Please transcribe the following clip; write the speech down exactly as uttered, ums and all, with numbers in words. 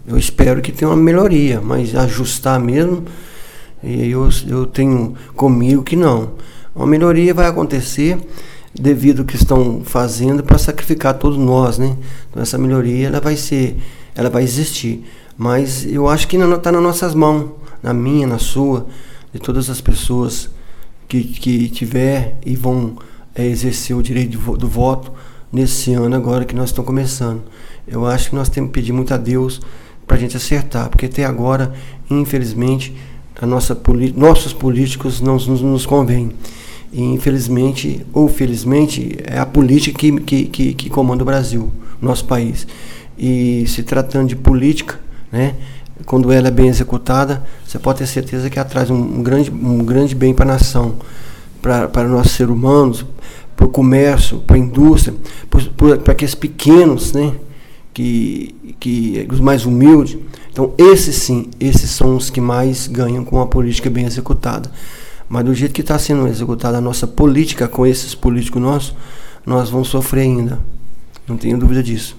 Eu espero que tenha uma melhoria, mas ajustar mesmo, eu, eu tenho comigo que não. Uma melhoria vai acontecer devido ao que estão fazendo para sacrificar todos nós, né? Então essa melhoria ela vai ser, ela vai existir, mas eu acho que está nas nossas mãos, na minha, na sua, de todas as pessoas que, que tiver e vão é, exercer o direito do, do voto nesse ano agora que nós estamos começando. Eu acho que nós temos que pedir muito a Deus para a gente acertar, porque até agora, infelizmente, a nossa, nossos políticos não nos, nos convêm. E infelizmente, ou felizmente, é a política que, que, que, que comanda o Brasil, nosso país. E se tratando de política, né, quando ela é bem executada, você pode ter certeza que ela traz um, um, grande, um grande bem para a nação, para, para nossos seres humanos, para o comércio, para a indústria, para aqueles pequenos, né, que, que, os mais humildes. Então, esses sim, esses são os que mais ganham com a política bem executada. Mas do jeito que está sendo executada a nossa política com esses políticos nossos, nós vamos sofrer ainda. Não tenho dúvida disso.